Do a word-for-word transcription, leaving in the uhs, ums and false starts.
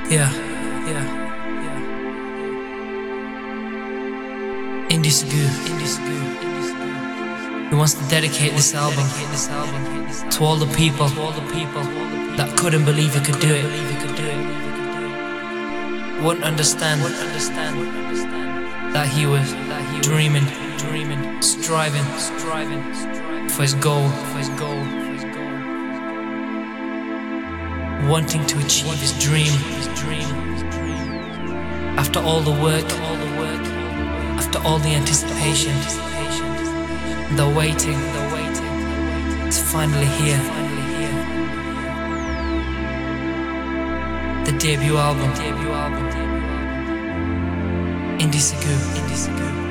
Yeah, yeah, yeah. Indie Sagoo, Indie Sagoo, Indie Sagoo. He wants to dedicate this album to all the people that couldn't believe he could do it. Wouldn't understand that he was dreaming, dreaming, striving, striving for his goal, for his goal, for his goal. Wanting to achieve his dream, his dream. After all the work, all the work, after all the anticipation, the waiting, the waiting, it's finally here. The debut album, debut album, Indie Sagoo, Indie Sagoo.